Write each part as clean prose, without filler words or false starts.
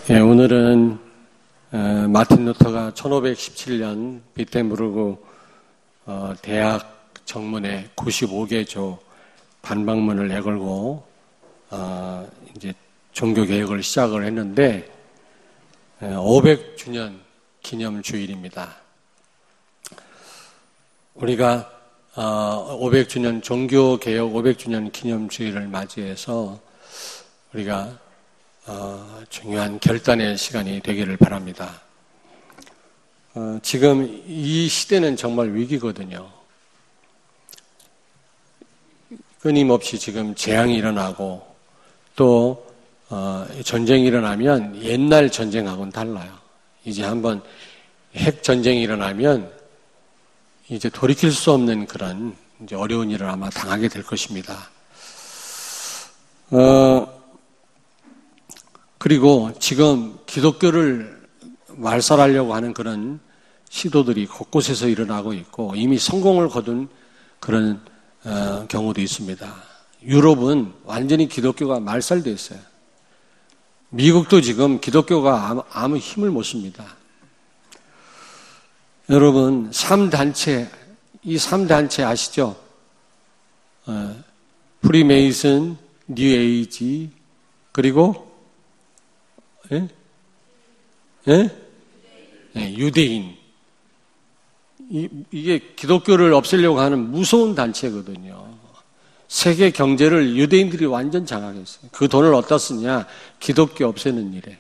예, 오늘은 마틴 루터가 1517년 비텐부르크 대학 정문에 95개 조 반박문을 내걸고 이제 종교 개혁을 시작을 했는데 500주년 기념 주일입니다. 우리가 500주년 종교 개혁 500주년 기념 주일을 맞이해서 우리가 중요한 결단의 시간이 되기를 바랍니다. 지금 이 시대는 정말 위기거든요. 끊임없이 지금 재앙이 일어나고 또 전쟁이 일어나면 옛날 전쟁하고는 달라요. 이제 한번 핵 전쟁이 일어나면 이제 돌이킬 수 없는 그런 이제 어려운 일을 아마 당하게 될 것입니다. 그리고 지금 기독교를 말살하려고 하는 그런 시도들이 곳곳에서 일어나고 있고 이미 성공을 거둔 그런 경우도 있습니다. 유럽은 완전히 기독교가 말살되어 있어요. 미국도 지금 기독교가 아무 힘을 못 씁니다. 여러분, 3단체, 이 3단체 아시죠? 프리메이슨, 뉴에이지, 그리고 유대인. 이게 기독교를 없애려고 하는 무서운 단체거든요. 세계 경제를 유대인들이 완전 장악했어요. 그 돈을 어디다 쓰냐? 기독교 없애는 일에.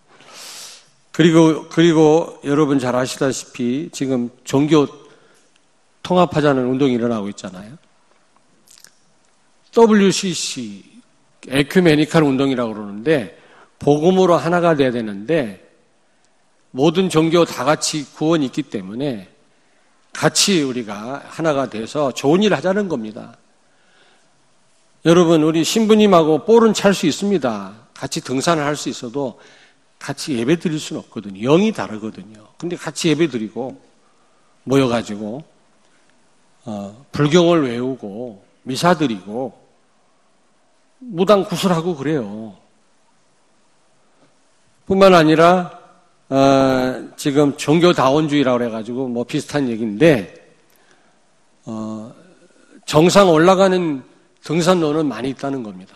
그리고 여러분 잘 아시다시피 지금 종교 통합하자는 운동이 일어나고 있잖아요. WCC, 에큐메니칼 운동이라고 그러는데 복음으로 하나가 돼야 되는데 모든 종교 다 같이 구원이 있기 때문에 같이 우리가 하나가 돼서 좋은 일을 하자는 겁니다. 여러분, 우리 신부님하고 볼은 찰 수 있습니다. 같이 등산을 할 수 있어도 같이 예배 드릴 수는 없거든요. 영이 다르거든요. 근데 같이 예배 드리고 모여가지고 불경을 외우고 미사 드리고 무당 구슬하고 그래요. 뿐만 아니라 지금 종교다원주의라고 그래가지고 뭐 비슷한 얘기인데 정상 올라가는 등산로는 많이 있다는 겁니다.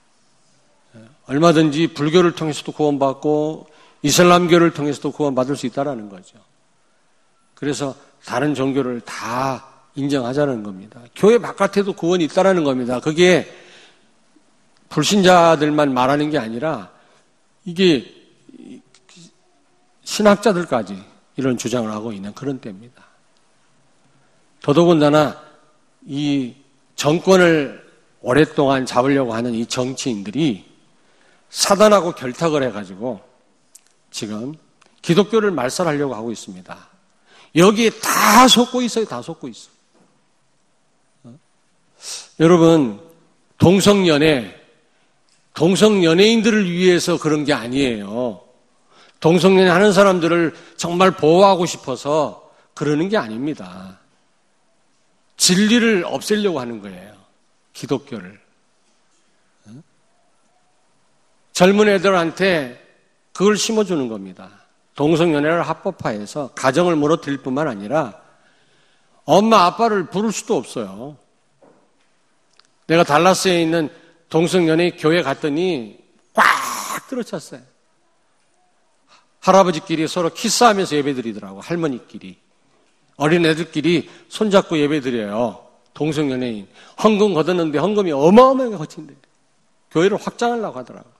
얼마든지 불교를 통해서도 구원받고 이슬람교를 통해서도 구원받을 수 있다는 거죠. 그래서 다른 종교를 다 인정하자는 겁니다. 교회 바깥에도 구원이 있다는 겁니다. 그게 불신자들만 말하는 게 아니라 이게 신학자들까지 이런 주장을 하고 있는 그런 때입니다. 더더군다나 이 정권을 오랫동안 잡으려고 하는 이 정치인들이 사단하고 결탁을 해가지고 지금 기독교를 말살하려고 하고 있습니다. 여기에 다 속고 있어요. 다 속고 있어요. 여러분, 동성연예인들을 위해서 그런 게 아니에요. 동성연애 하는 사람들을 정말 보호하고 싶어서 그러는 게 아닙니다. 진리를 없애려고 하는 거예요. 기독교를. 젊은 애들한테 그걸 심어주는 겁니다. 동성연애를 합법화해서 가정을 무너뜨릴 뿐만 아니라 엄마 아빠를 부를 수도 없어요. 내가 달라스에 있는 동성연애 교회 갔더니 꽉 들어찼어요. 할아버지끼리 서로 키스하면서 예배드리더라고. 할머니끼리. 어린애들끼리 손잡고 예배드려요. 동성연예인. 헌금 걷었는데 헌금이 어마어마하게 거친대. 교회를 확장하려고 하더라고.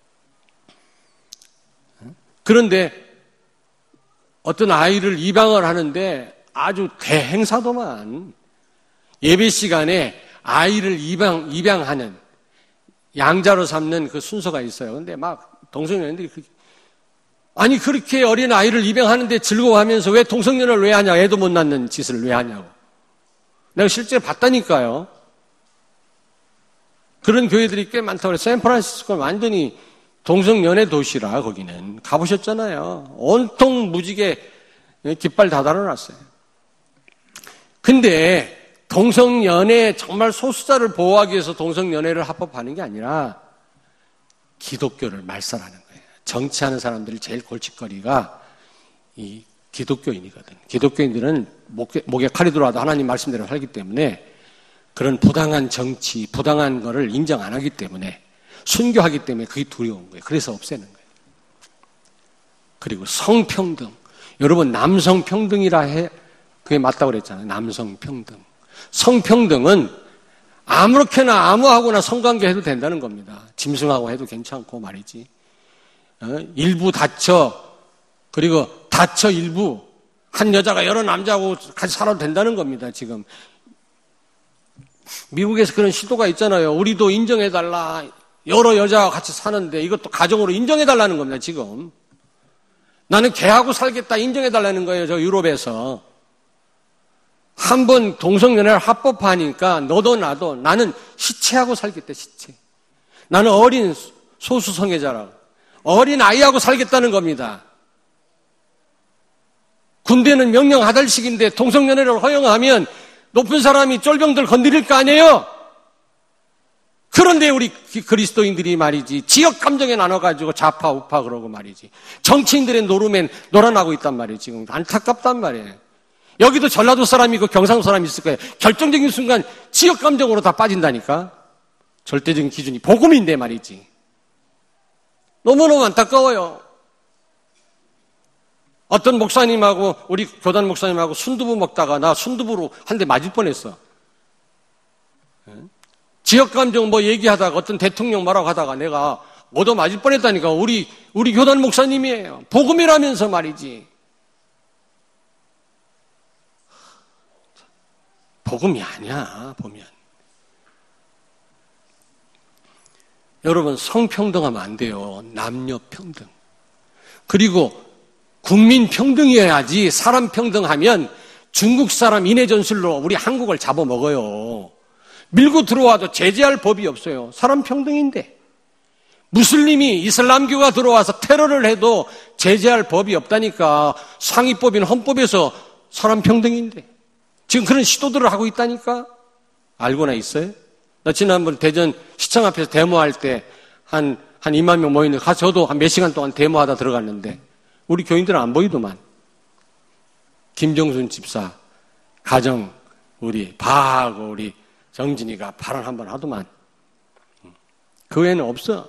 그런데 어떤 아이를 입양을 하는데 아주 대행사도만 예배 시간에 아이를 입양하는 양자로 삼는 그 순서가 있어요. 근데 막 동성연예인들이 아니 그렇게 어린 아이를 입양하는데 즐거워하면서 왜 동성연애를 왜 하냐? 애도 못 낳는 짓을 왜 하냐고. 내가 실제로 봤다니까요. 그런 교회들이 꽤 많다고 그래요. 샌프란시스코는 완전히 동성연애 도시라 거기는. 가보셨잖아요. 온통 무지개 깃발 다 달아놨어요. 근데 동성연애 정말 소수자를 보호하기 위해서 동성연애를 합법하는 게 아니라 기독교를 말살하는 거예요. 정치하는 사람들이 제일 골칫거리가 이 기독교인이거든. 기독교인들은 목에 칼이 들어와도 하나님 말씀대로 살기 때문에 그런 부당한 정치, 부당한 거를 인정 안 하기 때문에 순교하기 때문에 그게 두려운 거예요. 그래서 없애는 거예요. 그리고 성평등. 여러분 남성평등이라 그게 맞다고 그랬잖아요. 남성평등. 성평등은 아무렇게나 아무하고나 성관계 해도 된다는 겁니다. 짐승하고 해도 괜찮고 말이지. 일부 다처 그리고 다처 일부 한 여자가 여러 남자하고 같이 살아도 된다는 겁니다. 지금 미국에서 그런 시도가 있잖아요. 우리도 인정해달라. 여러 여자와 같이 사는데 이것도 가정으로 인정해달라는 겁니다. 지금 나는 걔하고 살겠다 인정해달라는 거예요. 저 유럽에서 한번 동성연애를 합법화하니까 너도 나도 나는 시체하고 살겠다. 시체. 나는 어린 소수성애자라고 어린 아이하고 살겠다는 겁니다. 군대는 명령 하달식인데 동성연애를 허용하면 높은 사람이 쫄병들 건드릴 거 아니에요? 그런데 우리 그리스도인들이 말이지 지역 감정에 나눠가지고 좌파 우파 그러고 말이지 정치인들의 노름에 놀아나고 있단 말이에요. 지금 안타깝단 말이에요. 여기도 전라도 사람이고 경상도 사람이 있을 거예요. 결정적인 순간 지역 감정으로 다 빠진다니까. 절대적인 기준이 복음인데 말이지. 너무너무 안타까워요. 어떤 목사님하고 우리 교단 목사님하고 순두부 먹다가 나 순두부로 한 대 맞을 뻔했어. 지역감정 뭐 얘기하다가 어떤 대통령 뭐라고 하다가 내가 얻어 맞을 뻔했다니까. 우리 교단 목사님이에요. 복음이라면서 말이지. 복음이 아니야 보면. 여러분 성평등하면 안 돼요. 남녀 평등. 그리고 국민 평등이어야지. 사람 평등하면 중국 사람 인해 전술로 우리 한국을 잡아먹어요. 밀고 들어와도 제재할 법이 없어요. 사람 평등인데. 무슬림이 이슬람교가 들어와서 테러를 해도 제재할 법이 없다니까. 상위법인 헌법에서 사람 평등인데. 지금 그런 시도들을 하고 있다니까. 알고나 있어요? 나 지난번 대전 시청 앞에서 데모할 때 한 2만 명 모이는데 가서 저도 한 몇 시간 동안 데모하다 들어갔는데 우리 교인들은 안 보이더만. 김정순 집사, 가정, 우리 바하고 우리 정진이가 발언 한번 하더만. 그 외에는 없어.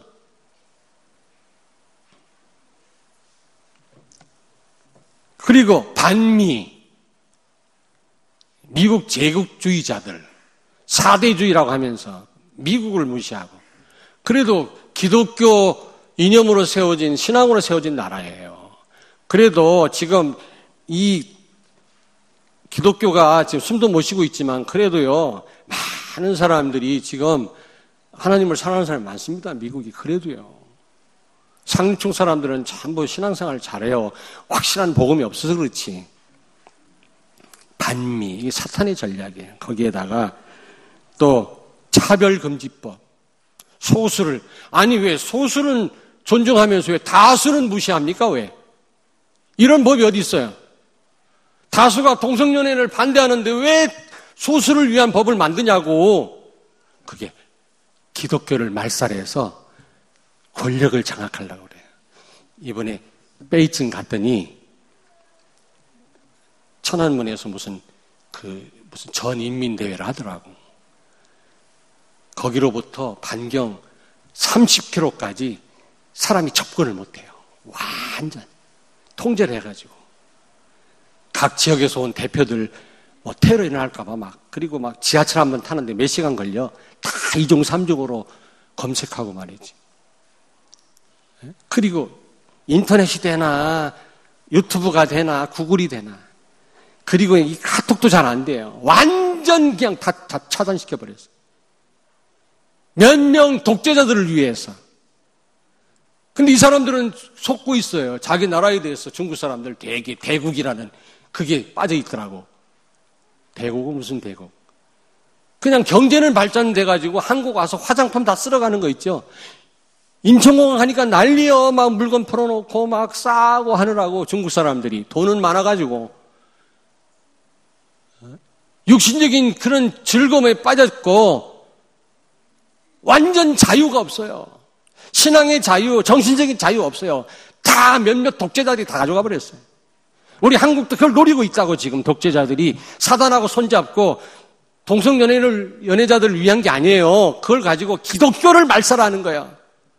그리고 반미, 미국 제국주의자들, 사대주의라고 하면서 미국을 무시하고 그래도 기독교 이념으로 세워진 신앙으로 세워진 나라예요. 그래도 지금 이 기독교가 지금 숨도 못 쉬고 있지만 그래도요 많은 사람들이 지금 하나님을 사랑하는 사람이 많습니다. 미국이 그래도요. 상층 사람들은 전부 신앙생활을 잘해요. 확실한 복음이 없어서 그렇지. 반미, 이게 사탄의 전략이에요. 거기에다가 또 차별금지법, 소수를 아니 왜 소수는 존중하면서 왜 다수는 무시합니까? 왜? 이런 법이 어디 있어요? 다수가 동성연애를 반대하는데 왜 소수를 위한 법을 만드냐고. 그게 기독교를 말살해서 권력을 장악하려고 그래요. 이번에 베이징 갔더니 천안문에서 무슨 전인민대회를 하더라고. 거기로부터 반경 30km까지 사람이 접근을 못해요. 완전 통제를 해가지고 각 지역에서 온 대표들 뭐 테러 일어날까봐 그리고 지하철 한번 타는데 몇 시간 걸려. 다 2중 3중으로 검색하고 말이지. 그리고 인터넷이 되나 유튜브가 되나 구글이 되나. 그리고 이 카톡도 잘 안 돼요. 완전 그냥 다 차단시켜버렸어요. 몇 명 독재자들을 위해서. 근데 이 사람들은 속고 있어요. 자기 나라에 대해서 중국 사람들 대국이라는 그게 빠져 있더라고. 대국은 무슨 대국. 그냥 경제는 발전돼가지고 한국 와서 화장품 다 쓸어가는 거 있죠. 인천공항 하니까 난리요. 물건 풀어놓고 싸고 하느라고 중국 사람들이 돈은 많아가지고 육신적인 그런 즐거움에 빠졌고 완전 자유가 없어요. 신앙의 자유, 정신적인 자유 없어요. 다 몇몇 독재자들이 다 가져가 버렸어요. 우리 한국도 그걸 노리고 있다고 지금 독재자들이 사단하고 손잡고 동성연애를 연애자들을 위한 게 아니에요. 그걸 가지고 기독교를 말살하는 거야.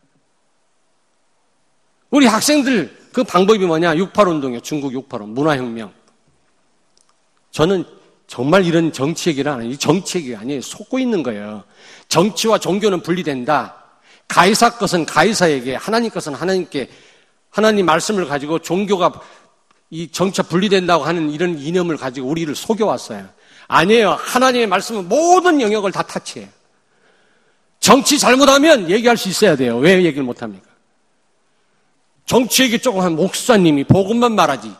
우리 학생들 그 방법이 뭐냐? 6.8운동이에요. 중국 6.8운동, 문화혁명. 저는 정말 이런 정치 얘기를 안 해요. 이 정치 얘기가 아니에요. 속고 있는 거예요. 정치와 종교는 분리된다. 가이사 것은 가이사에게, 하나님 것은 하나님께, 하나님 말씀을 가지고 종교가 이 정치와 분리된다고 하는 이런 이념을 가지고 우리를 속여왔어요. 아니에요. 하나님의 말씀은 모든 영역을 다 타치해요. 정치 잘못하면 얘기할 수 있어야 돼요. 왜 얘기를 못합니까? 정치 얘기 조금 한 목사님이 복음만 말하지.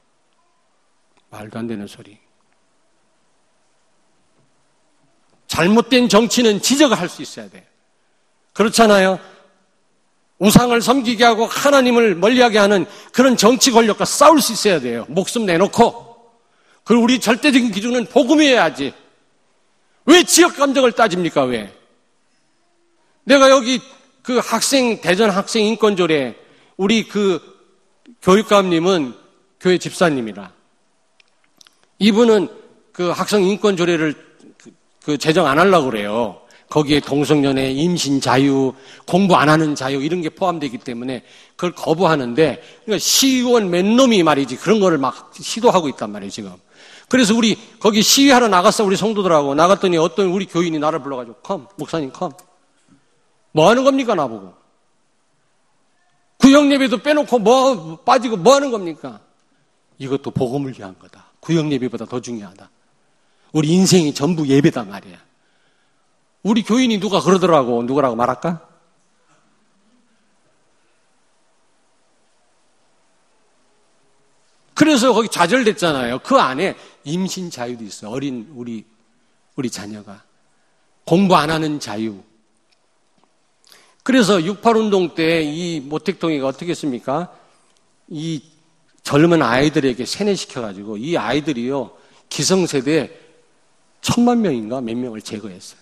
말도 안 되는 소리. 잘못된 정치는 지적을 할 수 있어야 돼요. 그렇잖아요. 우상을 섬기게 하고 하나님을 멀리하게 하는 그런 정치 권력과 싸울 수 있어야 돼요. 목숨 내놓고. 그리고 우리 절대적인 기준은 복음이어야지. 왜 지역 감정을 따집니까? 왜? 내가 여기 그 대전 학생 인권조례 우리 그 교육감님은 교회 집사님이라. 이분은 그 학생 인권조례를 그 제정 안 하려고 그래요. 거기에 동성연애, 임신 자유, 공부 안 하는 자유 이런 게 포함되기 때문에 그걸 거부하는데 그러니까 시의원 맨 놈이 말이지 그런 거를 막 시도하고 있단 말이에요 지금. 그래서 우리 거기 시위하러 나갔어 우리 성도들하고 나갔더니 어떤 우리 교인이 나를 불러가지고 컴 목사님 컴 뭐 하는 겁니까 나보고 구역예배도 빼놓고 뭐 빠지고 뭐 하는 겁니까? 이것도 복음을 위한 거다. 구역예배보다 더 중요하다. 우리 인생이 전부 예배다 말이야. 우리 교인이 누가 그러더라고. 누구라고 말할까? 그래서 거기 좌절됐잖아요. 그 안에 임신 자유도 있어요. 어린 우리 자녀가. 공부 안 하는 자유. 그래서 6.8운동 때 이 모택동이가 어떻게 했습니까? 이 젊은 아이들에게 세뇌시켜가지고 이 아이들이요. 기성세대 1,000만 명인가 몇 명을 제거했어요.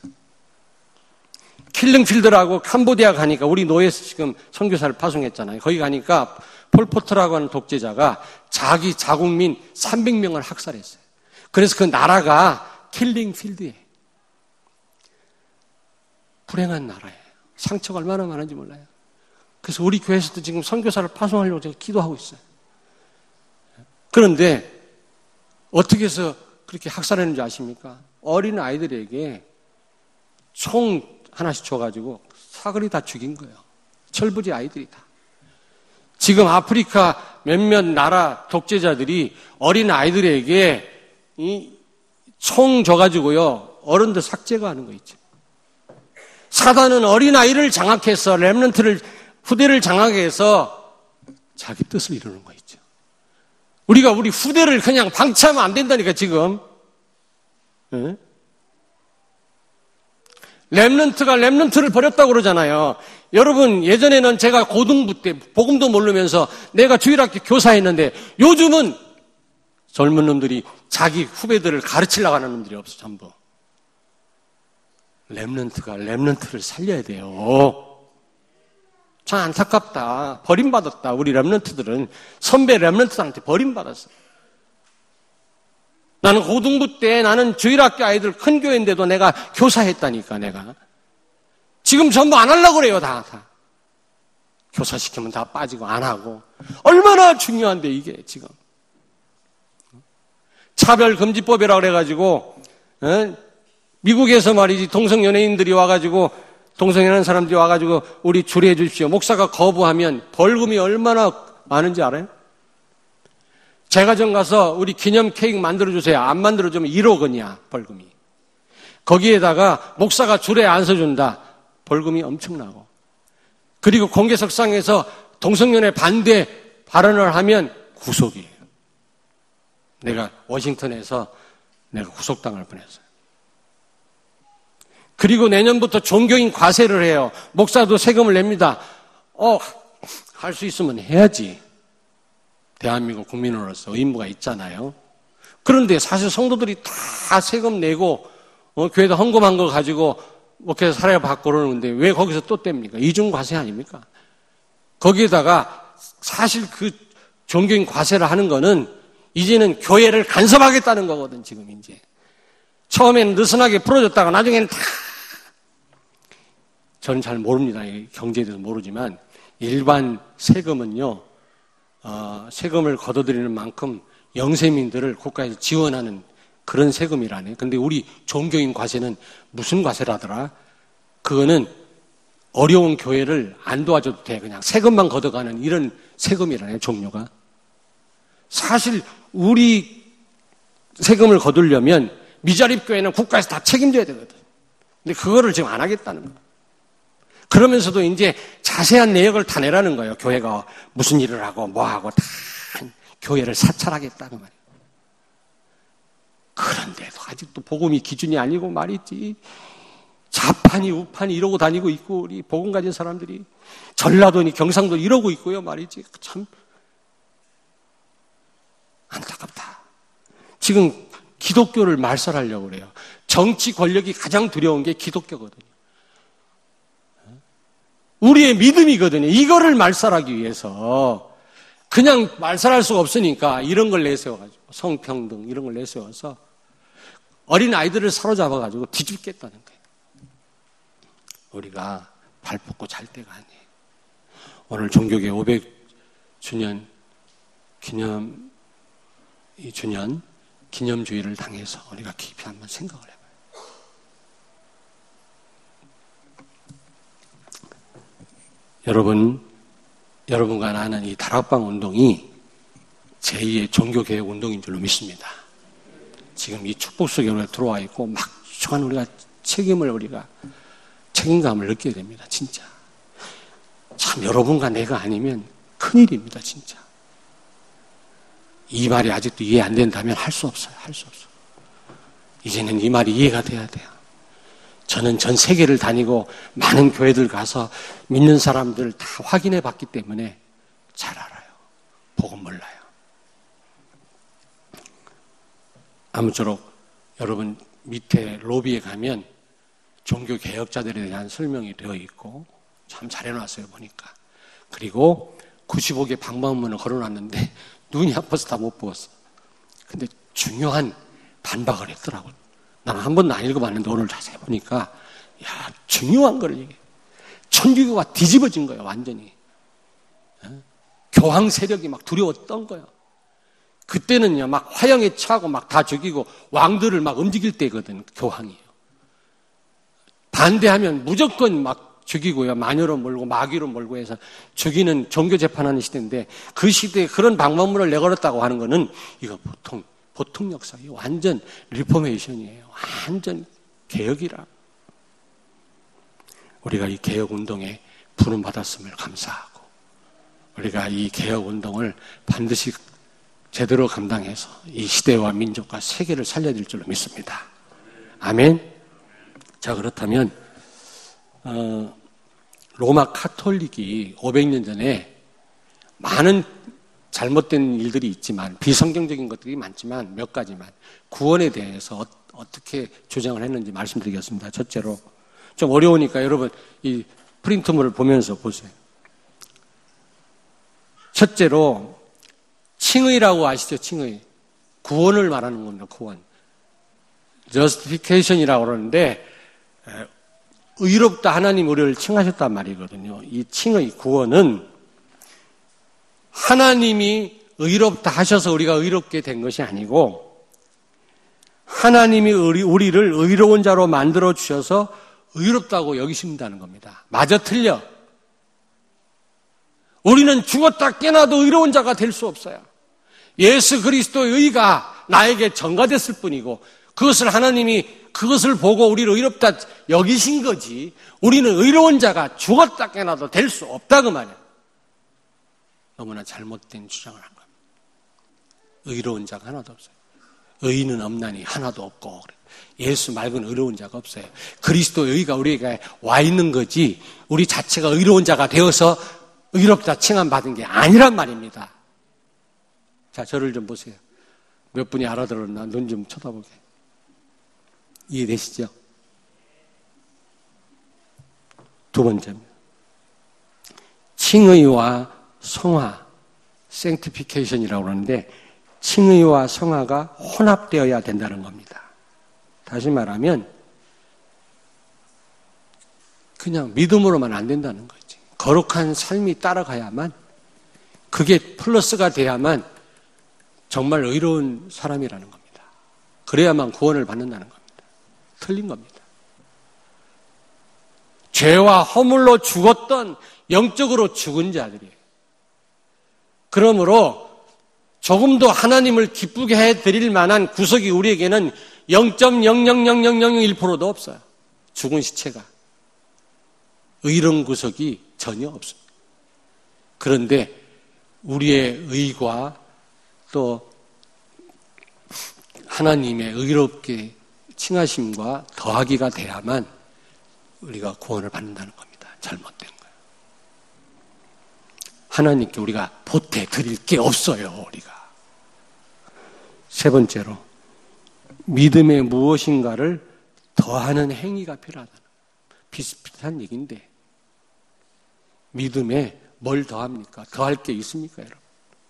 킬링필드라고 캄보디아 가니까 우리 노예에서 지금 선교사를 파송했잖아요. 거기 가니까 폴포트라고 하는 독재자가 자기 자국민 300명을 학살했어요. 그래서 그 나라가 킬링필드예요. 불행한 나라예요. 상처가 얼마나 많은지 몰라요. 그래서 우리 교회에서도 지금 선교사를 파송하려고 제가 기도하고 있어요. 그런데 어떻게 해서 그렇게 학살했는지 아십니까? 어린 아이들에게 총 하나씩 줘가지고 사거리 다 죽인 거예요. 철부지 아이들이 다. 지금 아프리카 몇몇 나라 독재자들이 어린 아이들에게 이 총 줘가지고요. 어른들 삭제가 하는 거 있죠. 사단은 어린 아이를 장악해서 후대를 장악해 해서 자기 뜻을 이루는 거 있죠. 우리가 우리 후대를 그냥 방치하면 안 된다니까 지금. 네? 렘넌트가 렘넌트를 버렸다고 그러잖아요. 여러분 예전에는 제가 고등부 때 복음도 모르면서 내가 주일학교 교사했는데 요즘은 젊은 놈들이 자기 후배들을 가르치려고 하는 놈들이 없어 전부. 렘넌트가 렘넌트를 살려야 돼요. 참 안타깝다. 버림받았다. 우리 렘넌트들은 선배 렘넌트들한테 버림받았어. 나는 고등부 때 나는 주일학교 아이들 큰 교회인데도 내가 교사했다니까 내가. 지금 전부 안 하려고 그래요 다. 교사시키면 다 빠지고 안 하고. 얼마나 중요한데 이게 지금. 차별금지법이라고 그래가지고 미국에서 말이지 동성연예인들이 와가지고 동성연애하는 사람들이 와가지고 우리 주례해 주십시오. 목사가 거부하면 벌금이 얼마나 많은지 알아요? 제가정 가서 우리 기념 케이크 만들어주세요. 안 만들어주면 1억 원이야 벌금이. 거기에다가 목사가 주례 안 서준다. 벌금이 엄청나고. 그리고 공개석상에서 동성연애 반대 발언을 하면 구속이에요. 내가 워싱턴에서 내가 구속당할 뻔했어요. 그리고 내년부터 종교인 과세를 해요. 목사도 세금을 냅니다. 할 수 있으면 해야지. 대한민국 국민으로서 의무가 있잖아요. 그런데 사실 성도들이 다 세금 내고 교회에다 헌금한 거 가지고 목회에서 사례 받고 그러는데 왜 거기서 또 뗍니까? 이중과세 아닙니까? 거기에다가 사실 그 종교인 과세를 하는 거는 이제는 교회를 간섭하겠다는 거거든, 지금 이제. 처음에는 느슨하게 풀어줬다가 나중에는 다. 저는 잘 모릅니다. 경제에 대해서 모르지만 일반 세금은요, 세금을 걷어들이는 만큼 영세민들을 국가에서 지원하는 그런 세금이라네. 근데 우리 종교인 과세는 무슨 과세라더라? 그거는 어려운 교회를 안 도와줘도 돼. 그냥 세금만 걷어가는 이런 세금이라네, 종류가. 사실 우리 세금을 거두려면 미자립 교회는 국가에서 다 책임져야 되거든. 근데 그거를 지금 안 하겠다는 거야. 그러면서도 이제 자세한 내역을 다 내라는 거예요. 교회가 무슨 일을 하고 뭐 하고 다 교회를 사찰하겠다는 말이에요. 그런데도 아직도 복음이 기준이 아니고 말이지. 좌판이 우판이 이러고 다니고 있고 우리 복음 가진 사람들이 전라도니 경상도 이러고 있고요 말이지. 참 안타깝다. 지금 기독교를 말살하려고 그래요. 정치 권력이 가장 두려운 게 기독교거든요. 우리의 믿음이거든요. 이거를 말살하기 위해서 그냥 말살할 수가 없으니까 이런 걸 내세워가지고 성평등 이런 걸 내세워서 어린 아이들을 사로잡아가지고 뒤집겠다는 거예요. 우리가 발 뻗고 잘 때가 아니에요. 오늘 종교계 500주년 기념주의를 당해서 우리가 깊이 한번 생각을 해봐요. 여러분과 나는 이 다락방 운동이 제2의 종교개혁 운동인 줄로 믿습니다. 지금 이 축복 속에 우리가 들어와 있고 막중한 우리가 책임감을 느껴야 됩니다. 진짜. 참 여러분과 내가 아니면 큰일입니다. 진짜. 이 말이 아직도 이해 안 된다면 할 수 없어요. 할 수 없어요. 이제는 이 말이 이해가 돼야 돼요. 저는 전 세계를 다니고 많은 교회들 가서 믿는 사람들 다 확인해 봤기 때문에 잘 알아요. 복음 몰라요. 아무쪼록 여러분 밑에 로비에 가면 종교 개혁자들에 대한 설명이 되어 있고 참 잘해놨어요 보니까. 그리고 95개 방방문을 걸어놨는데 눈이 아파서 다 못 보았어. 근데 중요한 반박을 했더라고요. 나는 한 번도 안 읽어봤는데 오늘 자세히 보니까 야 중요한 걸 얘기해. 천주교가 뒤집어진 거예요 완전히. 교황 세력이 막 두려웠던 거예요. 그때는요 막 화형에 차고 막 다 죽이고 왕들을 막 움직일 때거든 교황이요. 반대하면 무조건 막 죽이고요 마녀로 몰고 마귀로 몰고 해서 죽이는 종교 재판하는 시대인데 그 시대에 그런 방법문을 내걸었다고 하는 거는 이거 보통 역사예요. 완전 리포메이션이에요. 완전 개혁이라. 우리가 이 개혁운동에 부름받았음을 감사하고 우리가 이 개혁운동을 반드시 제대로 감당해서 이 시대와 민족과 세계를 살려야 줄로 믿습니다. 아멘. 자 그렇다면 로마 카톨릭이 500년 전에 많은 잘못된 일들이 있지만 비성경적인 것들이 많지만 몇 가지만 구원에 대해서 어떻게 주장을 했는지 말씀드리겠습니다. 첫째로 좀 어려우니까 여러분 이 프린트물을 보면서 보세요. 첫째로 칭의라고 아시죠? 칭의. 구원을 말하는 겁니다. 구원. justification이라고 그러는데 의롭다 하나님 우리를 칭하셨단 말이거든요. 이 칭의 구원은 하나님이 의롭다 하셔서 우리가 의롭게 된 것이 아니고 하나님이 우리를 의로운 자로 만들어 주셔서 의롭다고 여기신다는 겁니다. 맞아 틀려. 우리는 죽었다 깨나도 의로운 자가 될 수 없어요. 예수 그리스도의 의가 나에게 전가됐을 뿐이고 그것을 하나님이 그것을 보고 우리를 의롭다 여기신 거지 우리는 의로운 자가 죽었다 깨나도 될 수 없다 그 말이야. 너무나 잘못된 주장을 한 겁니다. 의로운 자가 하나도 없어요. 의인은 없나니 하나도 없고 예수 말고는 의로운 자가 없어요. 그리스도의 의가 우리에게 와 있는 거지 우리 자체가 의로운 자가 되어서 의롭다 칭함받은 게 아니란 말입니다. 자, 저를 좀 보세요. 몇 분이 알아들었나? 눈 좀 쳐다보게. 이해되시죠? 두 번째입니다. 칭의와 성화, sanctification이라고 그러는데 칭의와 성화가 혼합되어야 된다는 겁니다. 다시 말하면 그냥 믿음으로만 안 된다는 거지. 거룩한 삶이 따라가야만, 그게 플러스가 돼야만 정말 의로운 사람이라는 겁니다. 그래야만 구원을 받는다는 겁니다. 틀린 겁니다. 죄와 허물로 죽었던, 영적으로 죽은 자들이에요. 그러므로 조금도 하나님을 기쁘게 해드릴 만한 구석이 우리에게는 0.0000001%도 없어요. 죽은 시체가. 의로운 구석이 전혀 없습니다. 그런데 우리의 의가 또 하나님의 의롭게 칭하심과 더하기가 돼야만 우리가 구원을 받는다는 겁니다. 잘못된 거예요. 하나님께 우리가 보태 드릴 게 없어요, 우리가. 세 번째로, 믿음의 무엇인가를 더하는 행위가 필요하다. 비슷비슷한 얘기인데, 믿음에 뭘 더합니까? 더할 게 있습니까, 여러분?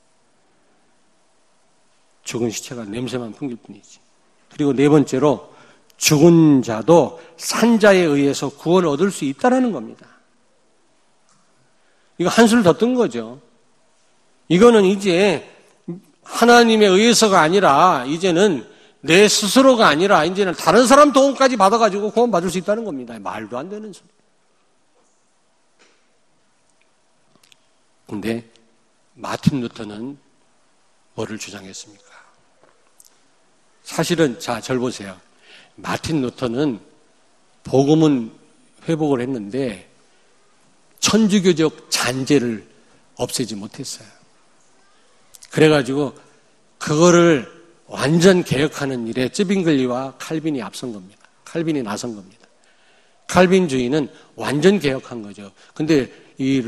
죽은 시체가 냄새만 풍길 뿐이지. 그리고 네 번째로, 죽은 자도 산자에 의해서 구원을 얻을 수 있다는 겁니다. 이거 한술 더 뜬 거죠. 이거는 이제 하나님에 의해서가 아니라, 이제는 내 스스로가 아니라, 이제는 다른 사람 도움까지 받아가지고 구원 받을 수 있다는 겁니다. 말도 안 되는 소리. 근데 마틴 루터는 뭐를 주장했습니까? 사실은, 자, 절 보세요. 마틴 루터는 복음은 회복을 했는데 천주교적 잔재를 없애지 못했어요. 그래가지고 그거를 완전 개혁하는 일에 쯔빙글리와 칼빈이 앞선 겁니다. 칼빈이 나선 겁니다. 칼빈주의는 완전 개혁한 거죠. 근데 이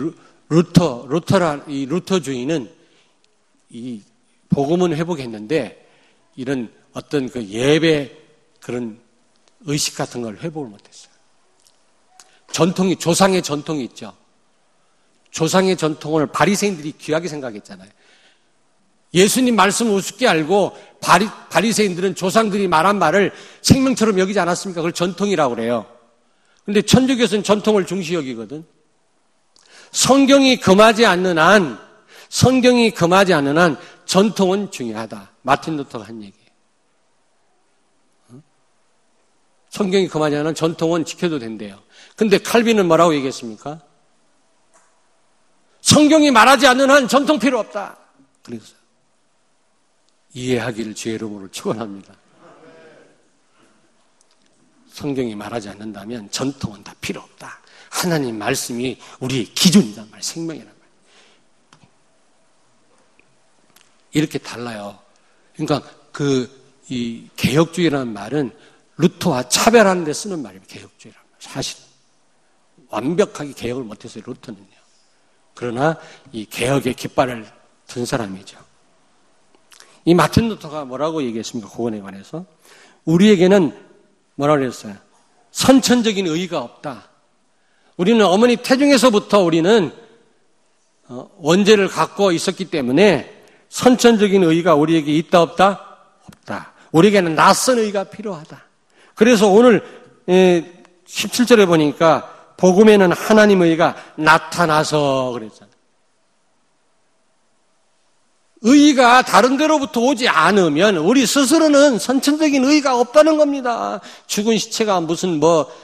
루터주의는 이 복음은 회복했는데 이런 어떤 그 예배 그런 의식 같은 걸 회복을 못했어요. 전통이, 조상의 전통이 있죠. 조상의 전통을 바리새인들이 귀하게 생각했잖아요. 예수님 말씀을 우습게 알고 바리새인들은 조상들이 말한 말을 생명처럼 여기지 않았습니까? 그걸 전통이라고 그래요. 근데 천주교에서는 전통을 중시 여기거든. 성경이 금하지 않는 한 전통은 중요하다. 마틴 루터가 한 얘기예요. 성경이 금하지 않는 한 전통은 지켜도 된대요. 근데 칼빈은 뭐라고 얘기했습니까? 성경이 말하지 않는 한 전통 필요 없다. 그래서 이해하기를 주의 이름으로 축원합니다. 성경이 말하지 않는다면 전통은 다 필요 없다. 하나님 말씀이 우리의 기준이란 말, 생명이란 말. 이렇게 달라요. 그러니까 이 개혁주의라는 말은 루터와 차별하는 데 쓰는 말이에요. 개혁주의라는 말. 사실은 완벽하게 개혁을 못했어요. 루터는요. 그러나 이 개혁의 깃발을 든 사람이죠. 이 마틴 루터가 뭐라고 얘기했습니까? 구원에 관해서. 우리에게는 뭐라고 그랬어요? 선천적인 의의가 없다. 우리는 어머니 태중에서부터 우리는 원죄를 갖고 있었기 때문에 선천적인 의의가 우리에게 있다 없다? 없다. 우리에게는 낯선 의의가 필요하다. 그래서 오늘 17절에 보니까 복음에는 하나님의 의의가 나타나서 그랬잖아요. 의의가 다른 데로부터 오지 않으면 우리 스스로는 선천적인 의의가 없다는 겁니다. 죽은 시체가 무슨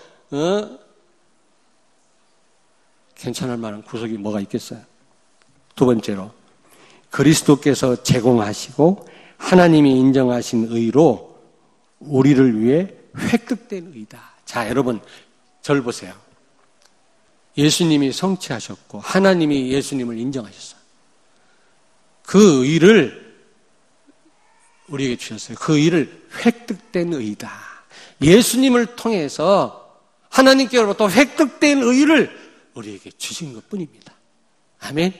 괜찮을 만한 구석이 뭐가 있겠어요? 두 번째로, 그리스도께서 제공하시고 하나님이 인정하신 의로 우리를 위해 획득된 의다. 자, 여러분, 절 보세요. 예수님이 성취하셨고 하나님이 예수님을 인정하셨어요. 그 의를 우리에게 주셨어요. 그 의를 획득된 의다. 예수님을 통해서 하나님께로부터 획득된 의를 우리에게 주신 것뿐입니다. 아멘.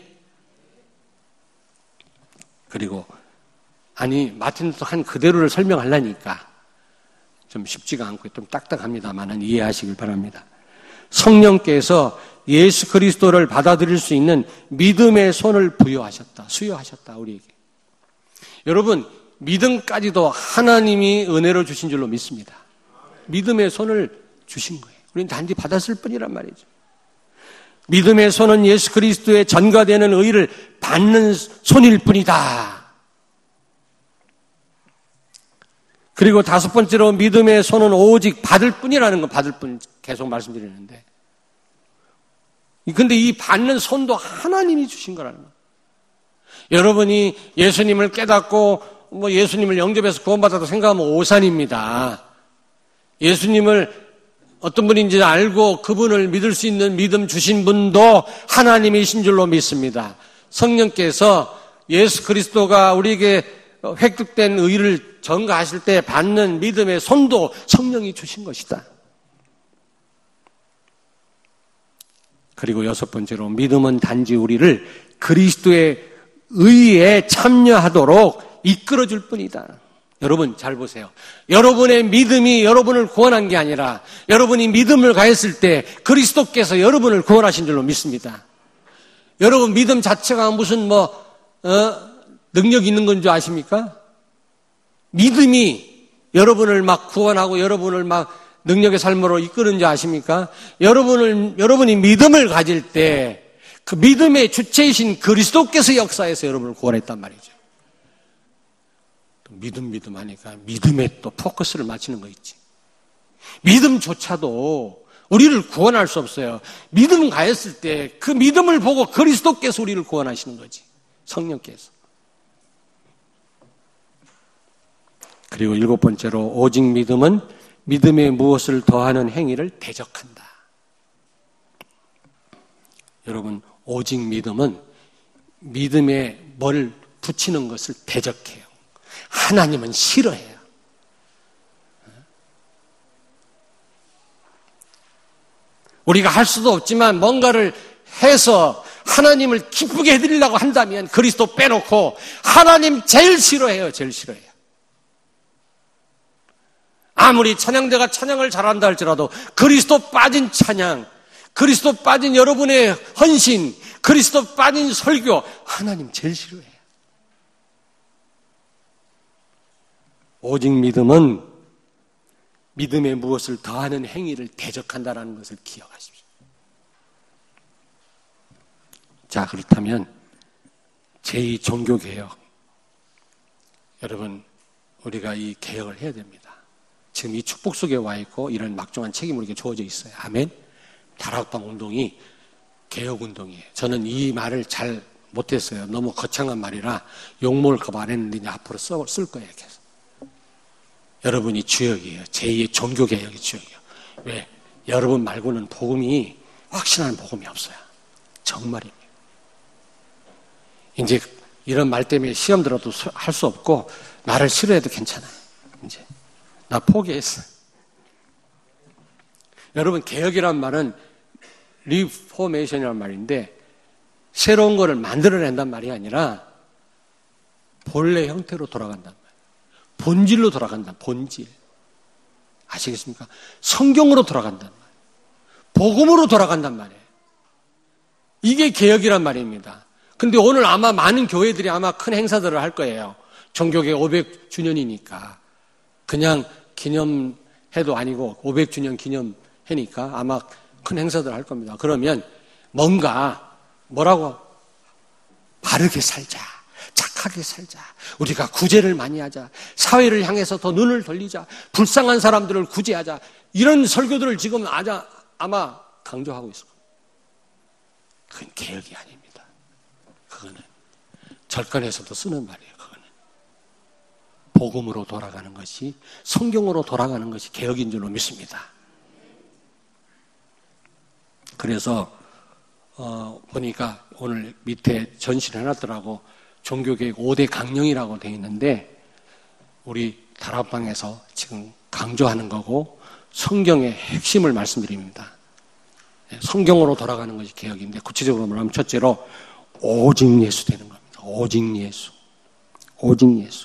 그리고 마틴 루터 한 그대로를 설명하려니까 좀 쉽지가 않고 좀 딱딱합니다만은 이해하시길 바랍니다. 성령께서 예수 그리스도를 받아들일 수 있는 믿음의 손을 부여하셨다. 수여하셨다. 우리에게. 여러분, 믿음까지도 하나님이 은혜로 주신 줄로 믿습니다. 믿음의 손을 주신 거예요. 우리는 단지 받았을 뿐이란 말이죠. 믿음의 손은 예수 그리스도의 전가되는 의를 받는 손일 뿐이다. 그리고 다섯 번째로 믿음의 손은 오직 받을 뿐이라는 거, 받을 뿐 계속 말씀드리는데. 근데 이 받는 손도 하나님이 주신 거라는 거예요. 여러분이 예수님을 깨닫고 예수님을 영접해서 구원받았다고 생각하면 오산입니다. 예수님을 어떤 분인지 알고 그분을 믿을 수 있는 믿음 주신 분도 하나님이신 줄로 믿습니다. 성령께서 예수 그리스도가 우리에게 획득된 의를 전가하실 때 받는 믿음의 손도 성령이 주신 것이다. 그리고 여섯 번째로 믿음은 단지 우리를 그리스도의 의에 참여하도록 이끌어줄 뿐이다. 여러분 잘 보세요. 여러분의 믿음이 여러분을 구원한 게 아니라 여러분이 믿음을 가했을 때 그리스도께서 여러분을 구원하신 줄로 믿습니다. 여러분 믿음 자체가 무슨 능력이 있는 건 줄 아십니까? 믿음이 여러분을 막 구원하고 여러분을 막 능력의 삶으로 이끄는 줄 아십니까? 여러분이 믿음을 가질 때 그 믿음의 주체이신 그리스도께서 역사해서 여러분을 구원했단 말이죠. 믿음 하니까 믿음에 또 포커스를 맞추는 거 있지. 믿음조차도 우리를 구원할 수 없어요. 믿음 가했을 때 그 믿음을 보고 그리스도께서 우리를 구원하시는 거지. 성령께서. 그리고 일곱 번째로 오직 믿음은 믿음에 무엇을 더하는 행위를 대적한다. 여러분 오직 믿음은 믿음에 뭘 붙이는 것을 대적해요. 하나님은 싫어해요. 우리가 할 수도 없지만 뭔가를 해서 하나님을 기쁘게 해드리려고 한다면 그리스도 빼놓고 하나님 제일 싫어해요. 제일 싫어해요. 아무리 찬양대가 찬양을 잘한다 할지라도 그리스도 빠진 찬양, 그리스도 빠진 여러분의 헌신, 그리스도 빠진 설교 하나님 제일 싫어해요. 오직 믿음은 믿음에 무엇을 더하는 행위를 대적한다는 것을 기억하십시오. 자, 그렇다면 제2 종교개혁, 여러분 우리가 이 개혁을 해야 됩니다. 지금 이 축복 속에 와 있고 이런 막중한 책임이 우리에게 주어져 있어요. 아멘. 다락방 운동이 개혁운동이에요. 저는 이 말을 잘 못했어요. 너무 거창한 말이라 욕먹을까 봐 안 했는데 이제 앞으로 쓸 거예요. 계속. 여러분이 주역이에요. 제2의 종교개혁이 주역이에요. 왜? 여러분 말고는 복음이 확신하는 복음이 없어요. 정말입니다. 이제 이런 말 때문에 시험 들어도 할 수 없고 나를 싫어해도 괜찮아요. 이제 나 포기했어. 여러분 개혁이란 말은 리포메이션이란 말인데 새로운 거를 만들어낸단 말이 아니라 본래 형태로 돌아간단 말이에요. 본질로 돌아간다. 본질. 아시겠습니까? 성경으로 돌아간단 말이에요. 복음으로 돌아간단 말이에요. 이게 개혁이란 말입니다. 근데 오늘 아마 많은 교회들이 아마 큰 행사들을 할 거예요. 종교개혁 500주년이니까. 그냥 기념해도 아니고 500주년 기념해니까 아마 큰 행사들을 할 겁니다. 그러면 뭐라고? 바르게 살자. 착하게 살자. 우리가 구제를 많이 하자. 사회를 향해서 더 눈을 돌리자. 불쌍한 사람들을 구제하자. 이런 설교들을 지금 아마 강조하고 있을 겁니다. 그건 개혁이 아닙니다. 그거는 절간에서도 쓰는 말이에요. 그거는 복음으로 돌아가는 것이, 성경으로 돌아가는 것이 개혁인 줄로 믿습니다. 그래서 보니까 오늘 밑에 전시를 해놨더라고. 종교개혁 5대 강령이라고 되어 있는데 우리 다락방에서 지금 강조하는 거고 성경의 핵심을 말씀드립니다. 성경으로 돌아가는 것이 개혁인데 구체적으로 말하면 첫째로 오직 예수 되는 겁니다. 오직 예수. 오직 예수.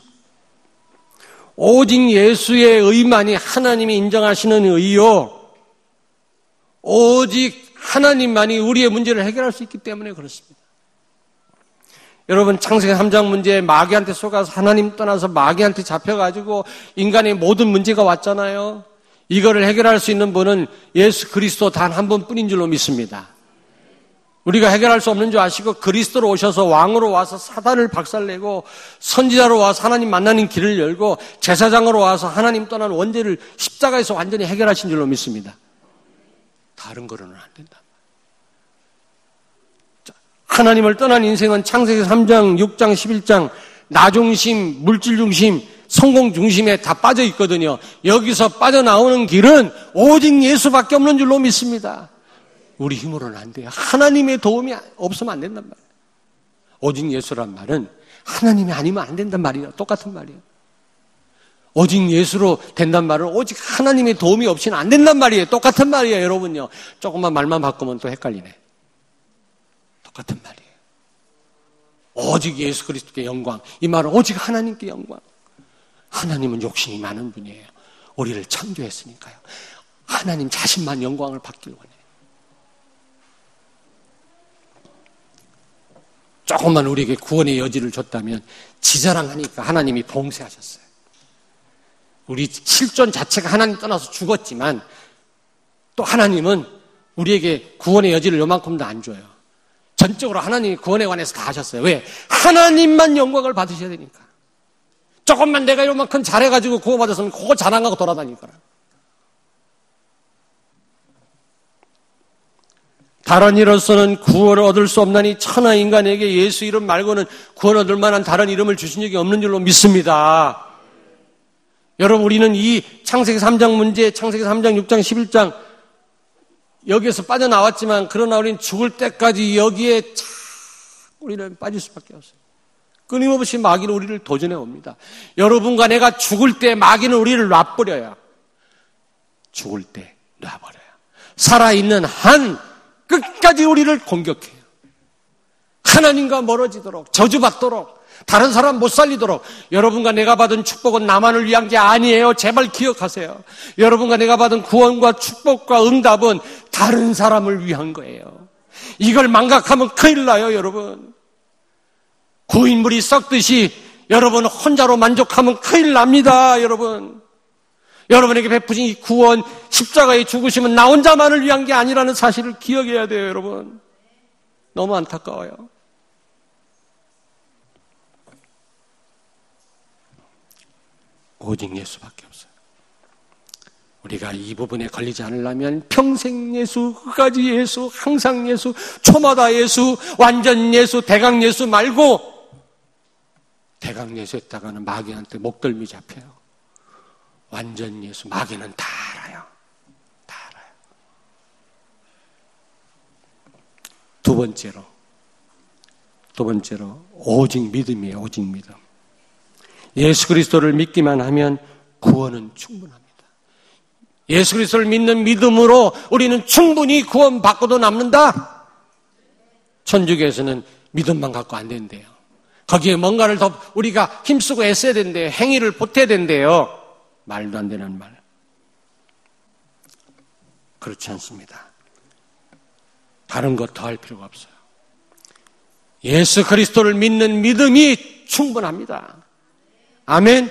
오직 예수의 의만이 하나님이 인정하시는 의요. 오직 하나님만이 우리의 문제를 해결할 수 있기 때문에 그렇습니다. 여러분, 창세기 3장 문제 마귀한테 속아서 하나님 떠나서 마귀한테 잡혀가지고 인간의 모든 문제가 왔잖아요. 이거를 해결할 수 있는 분은 예수 그리스도 단 한 분뿐인 줄로 믿습니다. 우리가 해결할 수 없는 줄 아시고 그리스도로 오셔서 왕으로 와서 사단을 박살내고 선지자로 와서 하나님 만나는 길을 열고 제사장으로 와서 하나님 떠난 원죄를 십자가에서 완전히 해결하신 줄로 믿습니다. 다른 거로는 안 된다. 하나님을 떠난 인생은 창세기 3장, 6장, 11장 나중심, 물질중심, 성공중심에 다 빠져 있거든요. 여기서 빠져나오는 길은 오직 예수밖에 없는 줄로 믿습니다. 우리 힘으로는 안 돼요. 하나님의 도움이 없으면 안 된단 말이에요. 오직 예수란 말은 하나님이 아니면 안 된단 말이에요. 똑같은 말이에요. 오직 예수로 된단 말은 오직 하나님의 도움이 없이는 안 된단 말이에요. 똑같은 말이에요, 여러분요. 조금만 말만 바꾸면 또 헷갈리네. 똑같은 말이에요. 오직 예수 그리스도께 영광. 이 말은 오직 하나님께 영광. 하나님은 욕심이 많은 분이에요. 우리를 창조했으니까요. 하나님 자신만 영광을 받길 원해요. 조금만 우리에게 구원의 여지를 줬다면 지자랑하니까 하나님이 봉쇄하셨어요. 우리 실존 자체가 하나님 떠나서 죽었지만 또 하나님은 우리에게 구원의 여지를 요만큼도 안 줘요. 전적으로 하나님이 구원에 관해서 다 하셨어요. 왜? 하나님만 영광을 받으셔야 되니까. 조금만 내가 요만큼 잘해가지고 구원받았으면 그거 자랑하고 돌아다닐 거라. 다른 이로서는 구원을 얻을 수 없나니 천하 인간에게 예수 이름 말고는 구원 얻을 만한 다른 이름을 주신 적이 없는 줄로 믿습니다. 여러분, 우리는 이 창세기 3장 문제, 창세기 3장, 6장, 11장 여기에서 빠져나왔지만 그러나 우리는 죽을 때까지 여기에 우리는 빠질 수밖에 없어요. 끊임없이 마귀는 우리를 도전해 옵니다. 여러분과 내가 죽을 때 마귀는 우리를 놔버려요. 죽을 때 놔버려요. 살아있는 한 끝까지 우리를 공격해요. 하나님과 멀어지도록, 저주받도록, 다른 사람 못 살리도록. 여러분과 내가 받은 축복은 나만을 위한 게 아니에요. 제발 기억하세요. 여러분과 내가 받은 구원과 축복과 응답은 다른 사람을 위한 거예요. 이걸 망각하면 큰일 나요, 여러분. 구인물이 썩듯이 여러분 혼자로 만족하면 큰일 납니다, 여러분. 여러분에게 베푸신 이 구원, 십자가의 죽으심은 나 혼자만을 위한 게 아니라는 사실을 기억해야 돼요, 여러분. 너무 안타까워요. 오직 예수밖에 없어요. 우리가 이 부분에 걸리지 않으려면 평생 예수, 끝까지 예수, 항상 예수, 초마다 예수, 완전 예수, 대강 예수 말고 대강 예수 했다가는 마귀한테 목덜미 잡혀요. 완전 예수, 마귀는 다 알아요. 다 알아요. 두 번째로 오직 믿음이에요. 오직 믿음. 예수 그리스도를 믿기만 하면 구원은 충분합니다. 예수 그리스도를 믿는 믿음으로 우리는 충분히 구원받고도 남는다. 천주교에서는 믿음만 갖고 안 된대요. 거기에 뭔가를 더 우리가 힘쓰고 애써야 된대요. 행위를 보태야 된대요. 말도 안 되는 말. 그렇지 않습니다. 다른 것 더 할 필요가 없어요. 예수 그리스도를 믿는 믿음이 충분합니다. 아멘.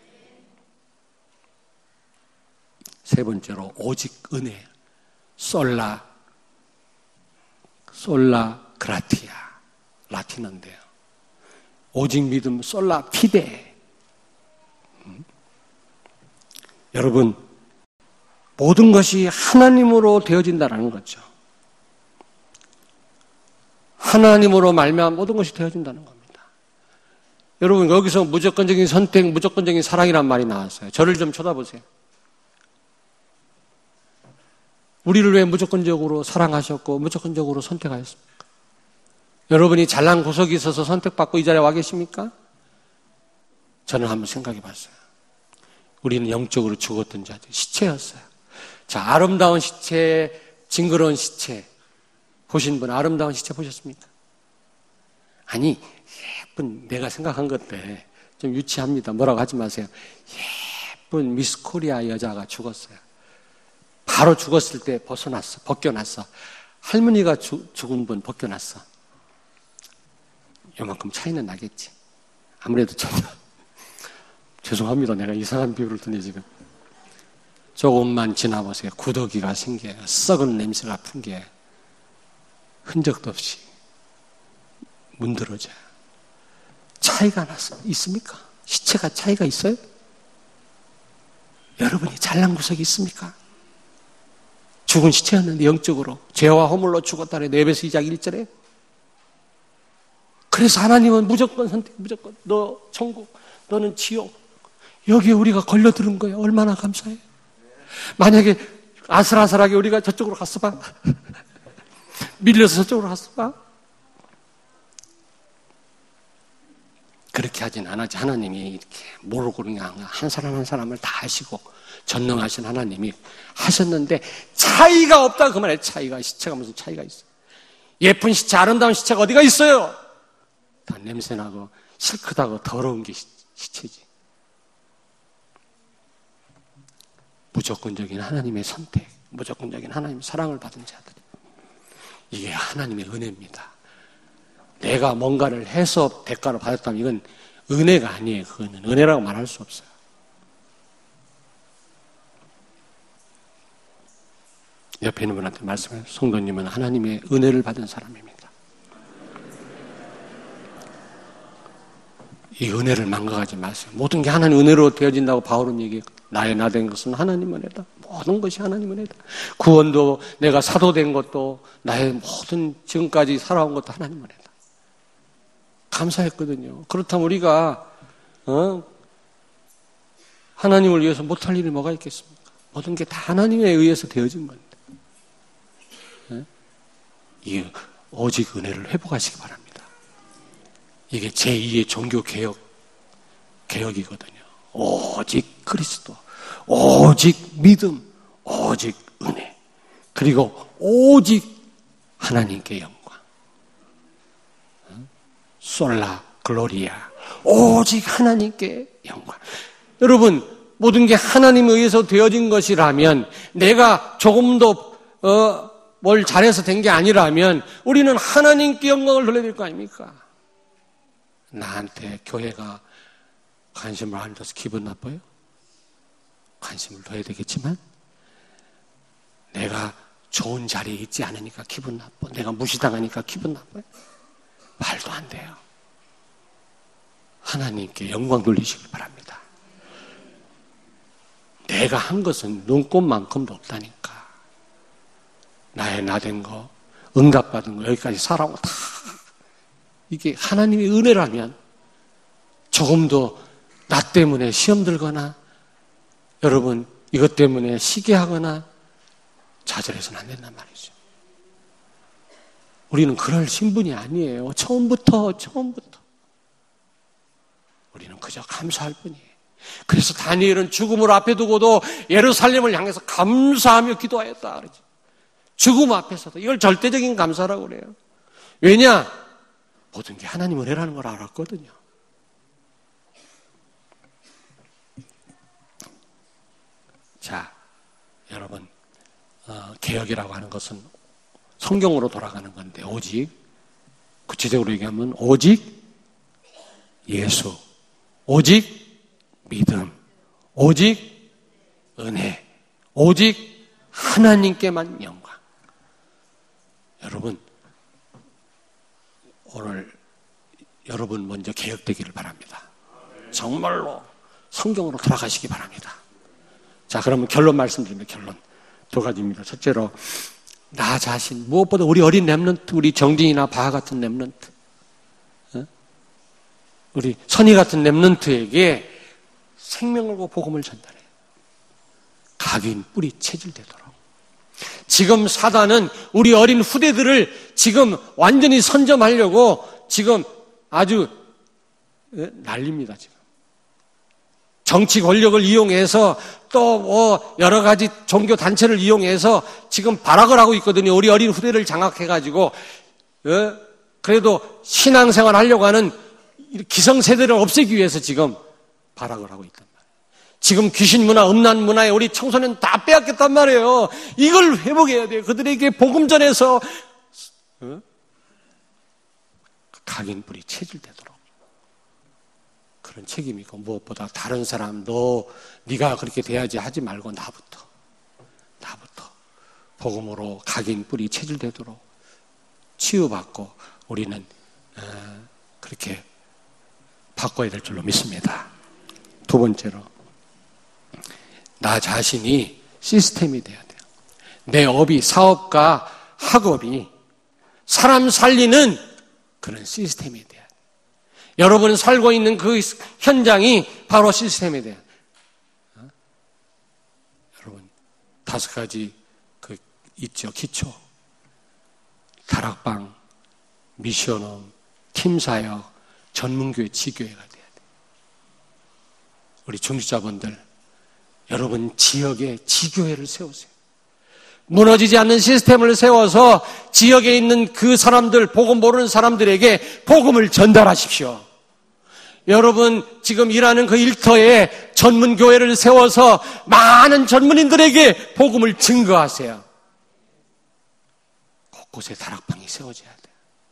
세 번째로 오직 은혜. 솔라 그라티아. 라틴어인데요. 오직 믿음 솔라 피데. 여러분, 모든 것이 하나님으로 되어진다는 거죠. 하나님으로 말미암아 모든 것이 되어진다는 겁니다. 여러분, 여기서 무조건적인 선택, 무조건적인 사랑이란 말이 나왔어요. 저를 좀 쳐다보세요. 우리를 왜 무조건적으로 사랑하셨고 무조건적으로 선택하셨습니까? 여러분이 잘난 구석이 있어서 선택받고 이 자리에 와 계십니까? 저는 한번 생각해 봤어요. 우리는 영적으로 죽었던 자들, 시체였어요. 자, 아름다운 시체, 징그러운 시체 보신 분, 아름다운 시체 보셨습니까? 아니, 예쁜, 내가 생각한 건데 좀 유치합니다. 뭐라고 하지 마세요. 예쁜 미스 코리아 여자가 죽었어요. 바로 죽었을 때 벗겨놨어. 할머니가 죽은 분 벗겨놨어. 요만큼 차이는 나겠지. 아무래도 죄송합니다. 내가 이상한 비유를 드네, 지금. 조금만 지나보세요. 구더기가 생겨요. 썩은 냄새가 푼 게 흔적도 없이 문드러져요. 차이가 있습니까? 시체가 차이가 있어요? 여러분이 잘난 구석이 있습니까? 죽은 시체였는데 영적으로 죄와 허물로 죽었다네. 에베소 2장 1절에. 그래서 하나님은 무조건 선택, 무조건 너 천국, 너는 지옥. 여기에 우리가 걸려드는 거예요. 얼마나 감사해요. 만약에 아슬아슬하게 우리가 저쪽으로 갔어 봐. 밀려서 저쪽으로 갔어 봐. 그렇게 하진 않았지. 하나님이 이렇게 모르고 그냥 한 사람 한 사람을 다 하시고 전능하신 하나님이 하셨는데 차이가 없다 그 말이에요. 차이가. 시체가 무슨 차이가 있어. 예쁜 시체, 아름다운 시체가 어디가 있어요? 다 냄새나고 실크다고 더러운 게 시체지. 무조건적인 하나님의 선택, 무조건적인 하나님의 사랑을 받은 자들. 이게 하나님의 은혜입니다. 내가 뭔가를 해서 대가로 받았다면 이건 은혜가 아니에요. 그거는 은혜라고 말할 수 없어요. 옆에 있는 분한테 말씀해요. 성도님은 하나님의 은혜를 받은 사람입니다. 이 은혜를 망각하지 마세요. 모든 게 하나님 은혜로 되어진다고 바울은 얘기해요. 나의 나 된 것은 하나님 은혜다. 모든 것이 하나님 은혜다. 구원도 내가 사도 된 것도 나의 모든 지금까지 살아온 것도 하나님 은혜다. 감사했거든요. 그렇다면 우리가 하나님을 위해서 못할 일이 뭐가 있겠습니까? 모든 게 다 하나님에 의해서 되어진 건데. 이게 오직 은혜를 회복하시기 바랍니다. 이게 제2의 종교 개혁이거든요. 오직 그리스도, 오직 믿음, 오직 은혜, 그리고 오직 하나님께 영광. 솔라 글로리아, 오직 하나님께 영광. 여러분, 모든 게 하나님에 의해서 되어진 것이라면, 내가 조금도 뭘 잘해서 된 게 아니라면 우리는 하나님께 영광을 돌려야 될 거 아닙니까? 나한테 교회가 관심을 안 줘서 기분 나빠요? 관심을 둬야 되겠지만 내가 좋은 자리에 있지 않으니까 기분 나빠. 내가 무시당하니까 기분 나빠요? 말도 안 돼요. 하나님께 영광 돌리시길 바랍니다. 내가 한 것은 눈꽃만큼도 없다니까. 나의 나 된 거, 응답받은 거, 여기까지 살아온 거 다 이게 하나님의 은혜라면 조금도 나 때문에 시험 들거나 여러분 이것 때문에 시기하거나 좌절해서는 안 된단 말이죠. 우리는 그럴 신분이 아니에요. 처음부터 우리는 그저 감사할 뿐이에요. 그래서 다니엘은 죽음을 앞에 두고도 예루살렘을 향해서 감사하며 기도하였다 그러죠. 죽음 앞에서도 이걸 절대적인 감사라고 그래요. 왜냐? 모든 게 하나님 은혜라는 걸 알았거든요. 자, 여러분, 개혁이라고 하는 것은 성경으로 돌아가는 건데 오직 구체적으로 얘기하면 오직 예수, 오직 믿음, 오직 은혜, 오직 하나님께만 영광. 여러분, 오늘 여러분 먼저 개혁되기를 바랍니다. 정말로 성경으로 돌아가시기 바랍니다. 자, 그러면 결론 말씀드립니다. 결론. 두 가지입니다. 첫째로, 나 자신, 무엇보다 우리 어린 렘넌트, 우리 정진이나 바하 같은 렘넌트, 우리 선희 같은 렘넌트에게 생명을 고 복음을 전달해요. 각인 뿌리 체질되도록. 지금 사단은 우리 어린 후대들을 지금 완전히 선점하려고 지금 아주 난립니다. 지금 정치 권력을 이용해서 또 여러 가지 종교 단체를 이용해서 지금 발악을 하고 있거든요. 우리 어린 후대를 장악해가지고 그래도 신앙생활 하려고 하는 기성세대를 없애기 위해서 지금 발악을 하고 있단 말이에요. 지금 귀신 문화, 음란 문화에 우리 청소년 다 빼앗겼단 말이에요. 이걸 회복해야 돼요. 그들에게 복음 전해서 각인불이 체질되도록 그런 책임이 있고, 무엇보다 다른 사람, 네가 그렇게 돼야지 하지 말고 나부터 복음으로 각인불이 체질되도록 치유받고 우리는 그렇게 바꿔야 될 줄로 믿습니다. 두 번째로, 나 자신이 시스템이 돼야 돼요. 내 업이, 사업과 학업이 사람 살리는 그런 시스템이 돼야 돼요. 여러분 살고 있는 그 현장이 바로 시스템이 돼요. 여러분 5가지 있죠. 기초, 다락방, 미션홈, 팀사역, 전문교회, 지교회가 돼야 돼요. 우리 중직자분들, 여러분 지역에 지교회를 세우세요. 무너지지 않는 시스템을 세워서 지역에 있는 그 사람들, 복음 모르는 사람들에게 복음을 전달하십시오. 여러분 지금 일하는 그 일터에 전문교회를 세워서 많은 전문인들에게 복음을 증거하세요. 곳곳에 다락방이 세워져야 돼요.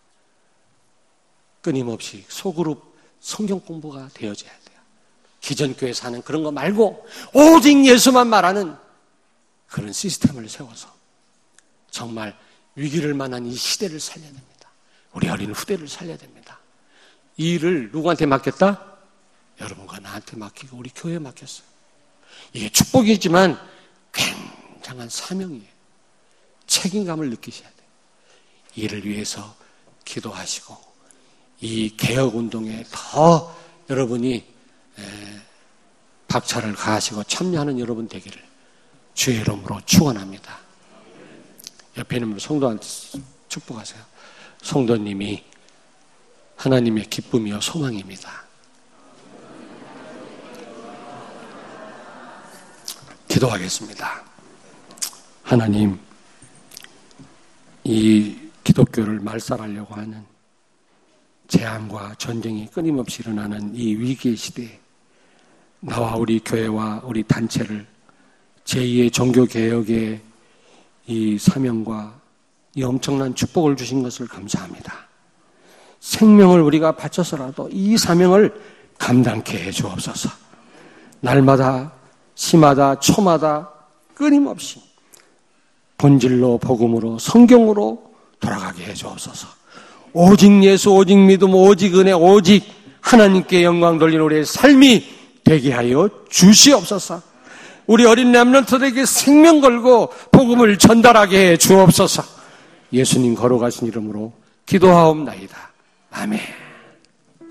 끊임없이 소그룹 성경 공부가 되어져야 돼요. 기존교회 사는 그런 거 말고 오직 예수만 말하는 그런 시스템을 세워서 정말 위기를 만난 이 시대를 살려야 됩니다. 우리 어린 후대를 살려야 됩니다. 이 일을 누구한테 맡겼다? 여러분과 나한테 맡기고 우리 교회에 맡겼어요. 이게 축복이지만 굉장한 사명이에요. 책임감을 느끼셔야 돼요. 이를 위해서 기도하시고 이 개혁운동에 더 여러분이 박차를 가하시고 참여하는 여러분 되기를 주의 이름으로 축원합니다. 옆에 있는 성도한테 축복하세요. 성도님이 하나님의 기쁨이요 소망입니다. 기도하겠습니다. 하나님, 이 기독교를 말살하려고 하는 재앙과 전쟁이 끊임없이 일어나는 이 위기의 시대에 나와 우리 교회와 우리 단체를 제2의 종교개혁의 이 사명과 이 엄청난 축복을 주신 것을 감사합니다. 생명을 우리가 바쳐서라도 이 사명을 감당케 해 주옵소서. 날마다 시마다 초마다 끊임없이 본질로 복음으로 성경으로 돌아가게 해 주옵소서. 오직 예수, 오직 믿음, 오직 은혜, 오직 하나님께 영광 돌리는 우리의 삶이 되게 하여 주시옵소서. 우리 어린 렘넌트들에게 생명 걸고 복음을 전달하게 해 주옵소서. 예수님 걸어가신 이름으로 기도하옵나이다. 아멘.